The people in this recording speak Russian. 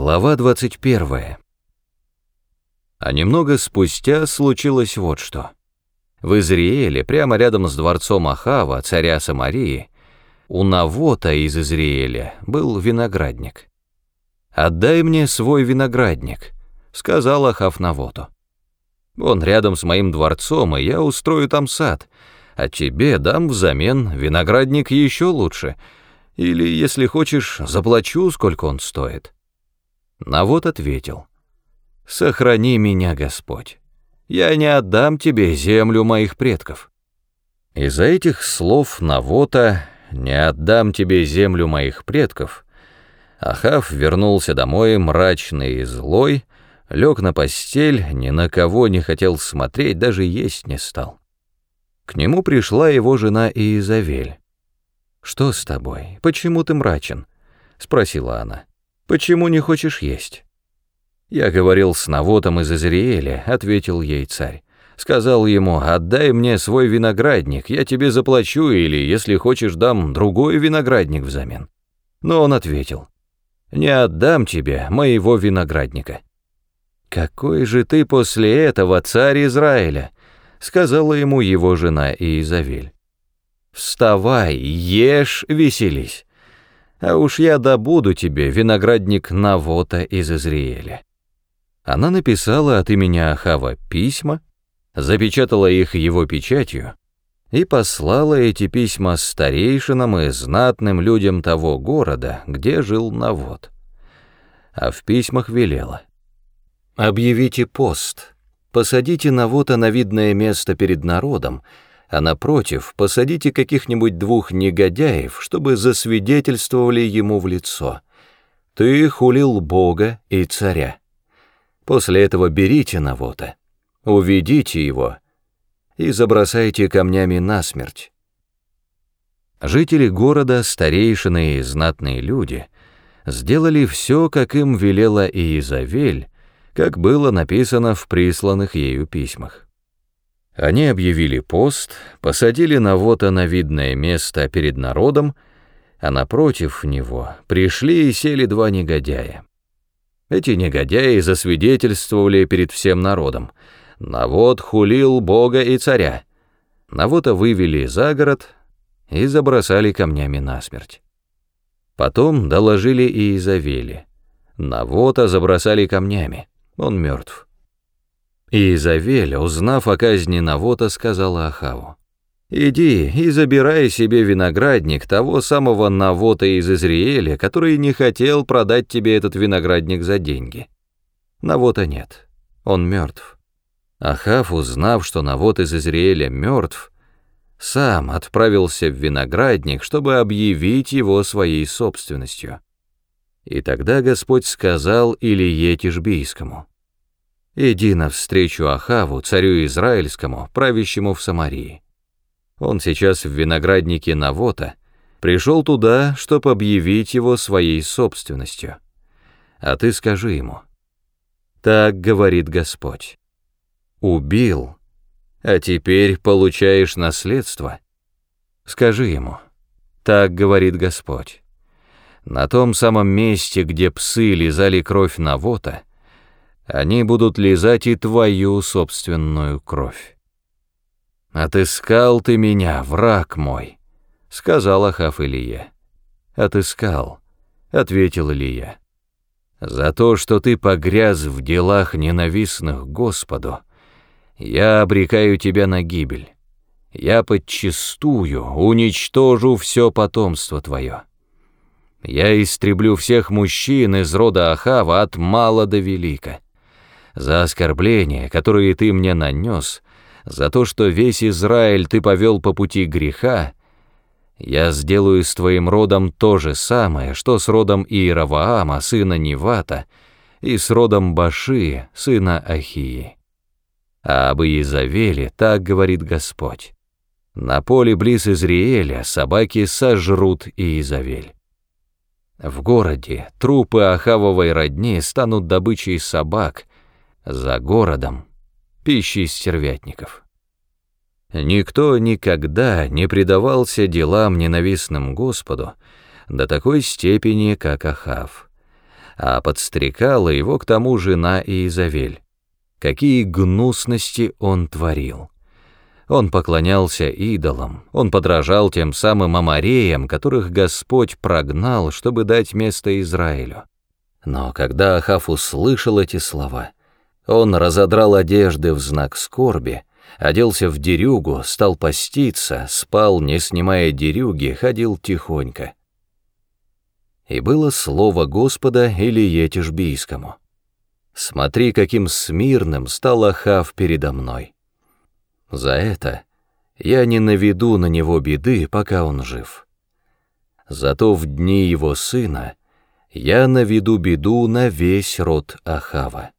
Глава 21. А немного спустя случилось вот что. В Изриэле, прямо рядом с дворцом Ахава, царя Самарии, у Навота из Изриэля был виноградник. «Отдай мне свой виноградник», — сказал Ахав Навоту. «Он рядом с моим дворцом, и я устрою там сад, а тебе дам взамен виноградник еще лучше, или, если хочешь, заплачу, сколько он стоит». Навот ответил: «Сохрани меня, Господь, я не отдам тебе землю моих предков». Из-за этих слов Навота «не отдам тебе землю моих предков» Ахав вернулся домой мрачный и злой, лег на постель, ни на кого не хотел смотреть, даже есть не стал. К нему пришла его жена Иезавель. «Что с тобой? Почему ты мрачен?» — спросила она. «Почему не хочешь есть?» «Я говорил с Навотом из Изриэля», — ответил ей царь. «Сказал ему: отдай мне свой виноградник, я тебе заплачу, или, если хочешь, дам другой виноградник взамен». Но он ответил: «Не отдам тебе моего виноградника». «Какой же ты после этого царь Израиля?» — сказала ему его жена Иезавель. «Вставай, ешь, веселись, а уж я добуду тебе виноградник Навота из Изриэля». Она написала от имени Ахава письма, запечатала их его печатью и послала эти письма старейшинам и знатным людям того города, где жил Навот. А в письмах велела: «Объявите пост, посадите Навота на видное место перед народом, а напротив посадите каких-нибудь 2 негодяев, чтобы засвидетельствовали ему в лицо: ты хулил Бога и царя. После этого берите Навота, уведите его и забросайте камнями насмерть». Жители города, старейшины и знатные люди сделали все, как им велела Иезавель, как было написано в присланных ею письмах. Они объявили пост, посадили Навота на видное место перед народом, а напротив него пришли и сели 2 негодяя. Эти негодяи засвидетельствовали перед всем народом: Навот хулил Бога и царя. Навота вывели за город и забросали камнями насмерть. Потом доложили Иезавели: Навота забросали камнями, он мертв. Иезавель, узнав о казни Навота, сказала Ахаву: «Иди и забирай себе виноградник того самого Навота из Изриэля, который не хотел продать тебе этот виноградник за деньги. Навота нет, он мертв». Ахав, узнав, что Навот из Изриэля мертв, сам отправился в виноградник, чтобы объявить его своей собственностью. И тогда Господь сказал Илие Тишбийскому: «Иди навстречу Ахаву, царю Израильскому, правящему в Самарии. Он сейчас в винограднике Навота, пришел туда, чтобы объявить его своей собственностью. А ты скажи ему: так говорит Господь: убил, а теперь получаешь наследство. Скажи ему: так говорит Господь: на том самом месте, где псы лизали кровь Навота, они будут лизать и твою собственную кровь. «Отыскал ты меня, враг мой», — сказал Ахав Илие. «Отыскал», — ответил Илия. «За то, что ты погряз в делах ненавистных Господу, я обрекаю тебя на гибель. Я подчистую уничтожу все потомство твое. Я истреблю всех мужчин из рода Ахава от мала до велика. За оскорбления, которые ты мне нанес, за то, что весь Израиль ты повел по пути греха, я сделаю с твоим родом то же самое, что с родом Иеровоама, сына Невата, и с родом Баши, сына Ахии. А об Иезавеле так говорит Господь: на поле близ Изриэля собаки сожрут Иезавель. В городе трупы Ахавовой родни станут добычей собак, за городом — пищей стервятников». Никто никогда не предавался делам ненавистным Господу до такой степени, как Ахав. а подстрекала его к тому жена Иезавель. Какие гнусности он творил! Он поклонялся идолам, он подражал тем самым амореям, которых Господь прогнал, чтобы дать место Израилю. Но когда Ахав услышал эти слова, он разодрал одежды в знак скорби, оделся в дерюгу, стал поститься, спал, не снимая дерюги, ходил тихонько. И было слово Господа Илие Тишбийскому: «Смотри, каким смирным стал Ахав передо мной. За это я не наведу на него беды, пока он жив. Зато в дни его сына я наведу беду на весь род Ахава».